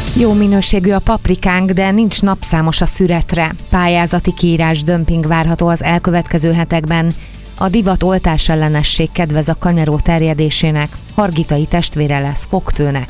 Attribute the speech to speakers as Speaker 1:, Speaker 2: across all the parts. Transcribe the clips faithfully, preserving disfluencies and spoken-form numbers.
Speaker 1: Jó minőségű a paprikánk, de nincs napszámos a szüretre. Pályázati kiírás dömping várható az elkövetkező hetekben. A divat oltásellenesség kedvez a kanyaró terjedésének. Hargitai testvére lesz fogtőnek.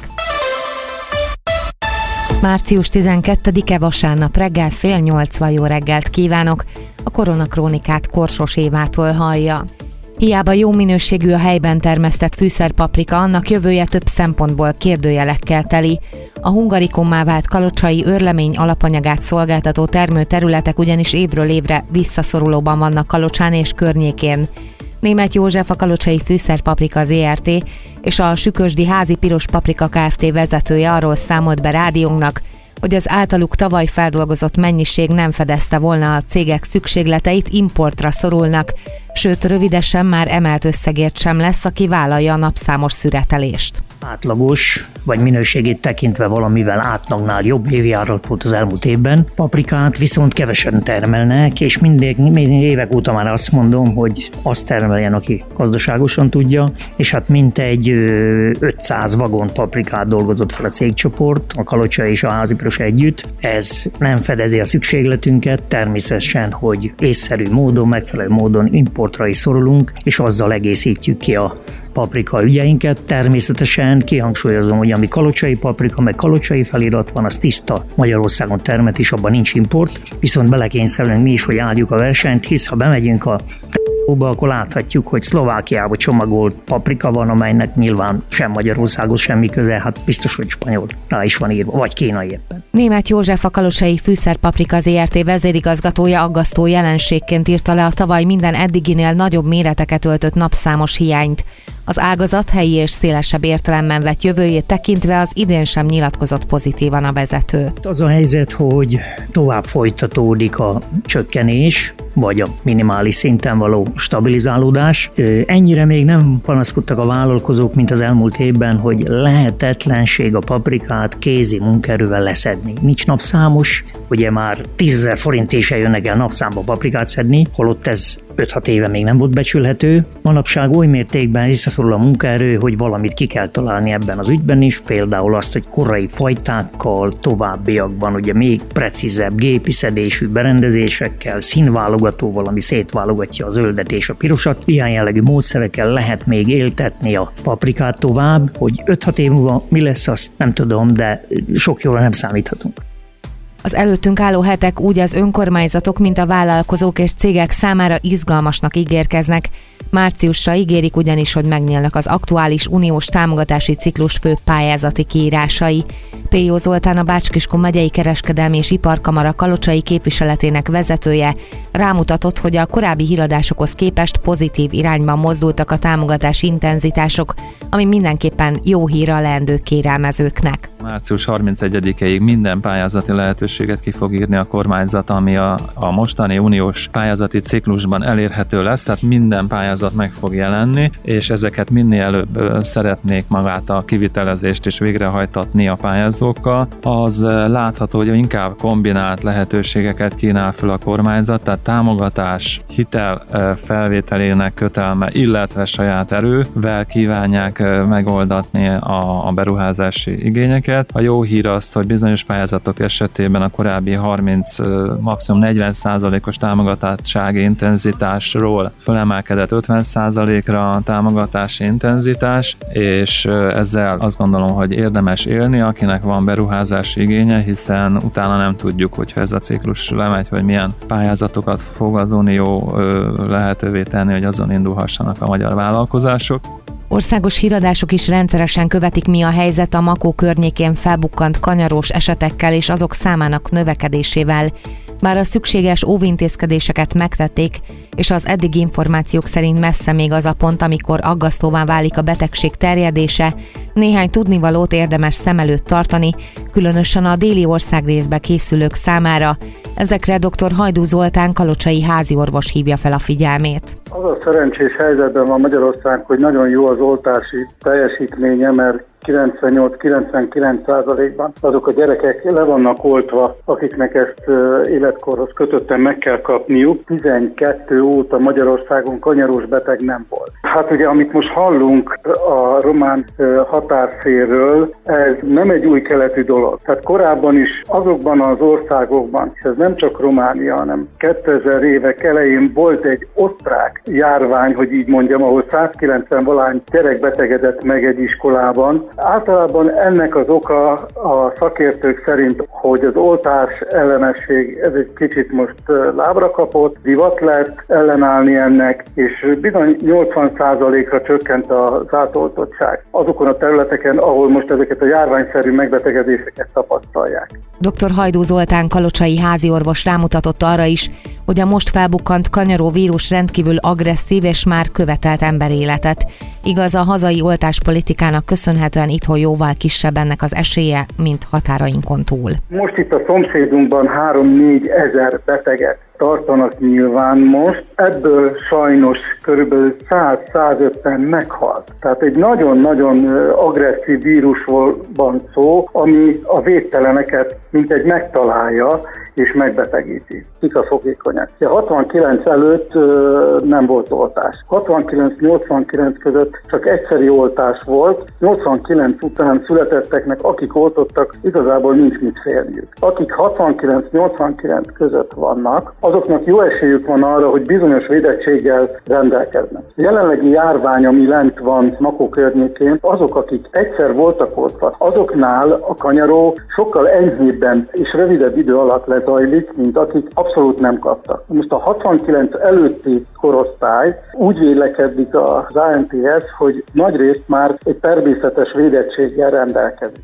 Speaker 1: március tizenkettedike vasárnap reggel fél nyolcvan jó reggelt kívánok. A Koronakrónikát Korsos Évától hallja. Hiába jó minőségű a helyben termesztett fűszerpaprika, annak jövője több szempontból kérdőjelekkel teli. A hungarikummá vált kalocsai őrlemény alapanyagát szolgáltató termőterületek ugyanis évről évre visszaszorulóban vannak Kalocsán és környékén. Németh József, a Kalocsai Fűszerpaprika zé er té és a Sükösdi Házi Piros Paprika Kft. Vezetője arról számolt be rádiónknak, hogy az általuk tavaly feldolgozott mennyiség nem fedezte volna a cégek szükségleteit, importra szorulnak, sőt rövidesen már emelt összegért sem lesz, aki vállalja a napszámos szüretelést.
Speaker 2: Átlagos, vagy minőségét tekintve valamivel átlagnál jobb évjárat volt az elmúlt évben. Paprikát viszont kevesen termelnek, és mindig, mindig évek óta már azt mondom, hogy azt termeljen, aki gazdaságosan tudja, és hát mintegy ötszáz vagon paprikát dolgozott fel a cégcsoport, a Kalocsai és a Házi Piros együtt. Ez nem fedezi a szükségletünket, természetesen, hogy észszerű módon, megfelelő módon importra is szorulunk, és azzal egészítjük ki a paprika ügyeinket. Természetesen kihangsúlyozom, hogy ami kalocsai paprika, meg kalocsai felirat van, az tiszta Magyarországon termelt, és abban nincs import, viszont belekényszerülünk mi is, hogy álljuk a versenyt, hisz ha bemegyünk a akkor láthatjuk, hogy Szlovákiában csomagolt paprika van, amelynek nyilván sem Magyarországhoz semmi köze, hát biztos, hogy spanyol rá is van írva, vagy kínai éppen.
Speaker 1: Németh József, a Kalocsai Fűszerpaprika zé er té vezérigazgatója aggasztó jelenségként írta le a tavaly minden eddiginél nagyobb méreteket öltött napszámos hiányt. Az ágazat helyi és szélesebb értelemben vett jövőjét tekintve az idén sem nyilatkozott pozitívan a vezető.
Speaker 2: Az a helyzet, hogy tovább folytatódik a csökkenés, vagy a minimális szinten való stabilizálódás. Ennyire még nem panaszkodtak a vállalkozók, mint az elmúlt évben, hogy lehetetlenség a paprikát kézi munkaerővel leszedni. Nincs napszámos, ugye már tízezer forintért se jönnek el napszámba paprikát szedni, holott ez öt-hat éve még nem volt becsülhető. Manapság oly mértékben visszaszorul a munkaerő, hogy valamit ki kell találni ebben az ügyben is, például azt, hogy korai fajtákkal, továbbiakban ugye még precízebb gépi szedésű berendezésekkel, színválogatóval, ami szétválogatja a zöldet és a pirosat. Ilyen jellegű módszerekkel lehet még éltetni a paprikát tovább, hogy öt-hat év múlva mi lesz, azt nem tudom, de sok jóra nem számíthatunk.
Speaker 1: Az előttünk álló hetek úgy az önkormányzatok, mint a vállalkozók és cégek számára izgalmasnak ígérkeznek. Márciusra ígérik ugyanis, hogy megnyílnak az aktuális uniós támogatási ciklus fő pályázati kiírásai. Péjó Zoltán, a Bács-Kiskun megyei kereskedelmi és iparkamara kalocsai képviseletének vezetője rámutatott, hogy a korábbi híradásokhoz képest pozitív irányban mozdultak a támogatási intenzitások, ami mindenképpen jó hír a leendő kérelmezőknek.
Speaker 3: március harmincegyedikéig minden pályázati lehetőséget ki fog írni a kormányzat, ami a, a mostani uniós pályázati ciklusban elérhető lesz, tehát minden pályázat meg fog jelenni, és ezeket minél előbb szeretnék magát a kivitelezést is végrehajtatni a pályázókkal. Az látható, hogy inkább kombinált lehetőségeket kínál fel a kormányzat, tehát támogatás, hitel felvételének kötelme, illetve saját erővel kívánják megoldatni a, a beruházási igényeket. A jó hír az, hogy bizonyos pályázatok esetében a korábbi harminc, maximum negyven százalékos támogatásági intenzitásról fölemelkedett ötven százalékra a támogatási intenzitás, és ezzel azt gondolom, hogy érdemes élni, akinek van beruházási igénye, hiszen utána nem tudjuk, hogyha ez a ciklus lemegy, hogy milyen pályázatokat fog az Unió lehetővé tenni, hogy azon indulhassanak a magyar vállalkozások.
Speaker 1: Országos híradások is rendszeresen követik, mi a helyzet a Makó környékén felbukkant kanyarós esetekkel és azok számának növekedésével. Bár a szükséges óvintézkedéseket megtették, és az eddigi információk szerint messze még az a pont, amikor aggasztóvá válik a betegség terjedése, néhány tudnivalót érdemes szem előtt tartani, különösen a déli országrészbe készülők számára. Ezekre dr. Hajdú Zoltán, kalocsai háziorvos hívja fel a figyelmét.
Speaker 4: Az a szerencsés helyzetben van Magyarország, hogy nagyon jó az oltási teljesítménye, mert kilencvennyolc-kilencvenkilenc százalékban azok a gyerekek le vannak oltva, akiknek ezt életkorhoz kötötten meg kell kapniuk. tizenkettő óta Magyarországon kanyarós beteg nem volt. Hát ugye, amit most hallunk a román határfélről, ez nem egy új keletű dolog. Tehát korábban is azokban az országokban, és ez nem csak Románia, hanem kétezer évek elején volt egy osztrák járvány, hogy így mondjam, ahol százkilencven valány gyerek betegedett meg egy iskolában. Általában ennek az oka a szakértők szerint, hogy az oltás ellenesség ez egy kicsit most lábra kapott, divat lett ellenállni ennek, és bizony nyolcvan százalékra csökkent az átoltottság azokon a területeken, ahol most ezeket a járványszerű megbetegedéseket tapasztalják.
Speaker 1: doktor Hajdú Zoltán kalocsai háziorvos rámutatott arra is, hogy a most felbukkant kanyaró vírus rendkívül agresszív és már követelt emberéletet. Igaz, a hazai oltáspolitikának köszönhetően itthon jóval kisebb ennek az esélye, mint határainkon túl.
Speaker 4: Most itt a szomszédunkban három-négy ezer beteget tartanak nyilván most, ebből sajnos körülbelül száz-százötven meghalt. Tehát egy nagyon-nagyon agresszív vírusról van szó, ami a védteleneket mintegy megtalálja és megbetegíti. Kik a fogékonyak? hatvankilenc előtt ö, nem volt oltás. hatvankilenc-nyolcvankilenc között csak egyszeri oltás volt. nyolcvankilenc után születetteknek, akik oltottak, igazából nincs mit félniük. Akik hatvankilenc-nyolcvankilenc között vannak, azoknak jó esélyük van arra, hogy bizonyos védettséggel rendelkeznek. A jelenlegi járvány, ami lent van Makó környékén, azok, akik egyszer voltak oltva, azoknál a kanyaró sokkal enyhébben és rövidebb idő alatt lezajlik, mint akik abszolút nem kaptak. Most a hatvankilenc előtti korosztály úgy vélekedik az á en té es, hogy nagyrészt már egy természetes védettséggel rendelkezik.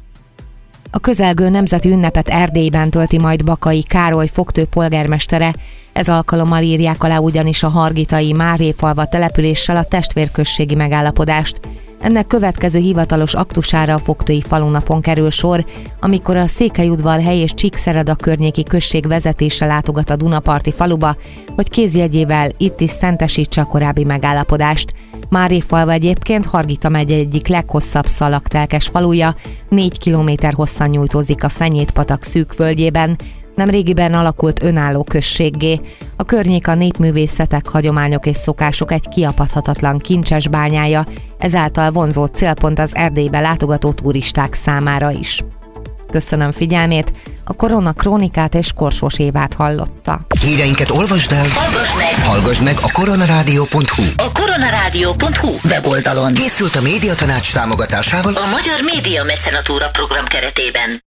Speaker 1: A közelgő nemzeti ünnepet Erdélyben tölti majd Bakai Károly fogtő polgármestere, ez alkalommal írják alá ugyanis a hargitai Márréfalva településsel a testvérközségi megállapodást. Ennek következő hivatalos aktusára a fogtői falunapon kerül sor, amikor a Székelyudvarhely és Csíkszereda környéki község vezetése látogat a Dunaparti faluba, hogy kézjegyével itt is szentesítse a korábbi megállapodást. Márréfalva egyébként Hargita megye egyik leghosszabb szalagtelkes faluja, négy kilométer hosszan nyújtózik a Fenyét-patak szűk völgyében, nemrégiben alakult önálló községgé. A környék a népművészetek, hagyományok és szokások egy kiapadhatatlan kincses bányája, ezáltal vonzó célpont az Erdélybe látogató turisták számára is. Köszönöm figyelmét, a Korona Krónikát és Korsós Évát hallotta.
Speaker 5: Híreinket olvasd el, hallgass meg, hallgass meg a koronarádió pont hu.
Speaker 6: A koronarádió pont hu weboldalon
Speaker 5: Készült a Médiatanács támogatásával
Speaker 6: a Magyar Média Mecenatúra program keretében.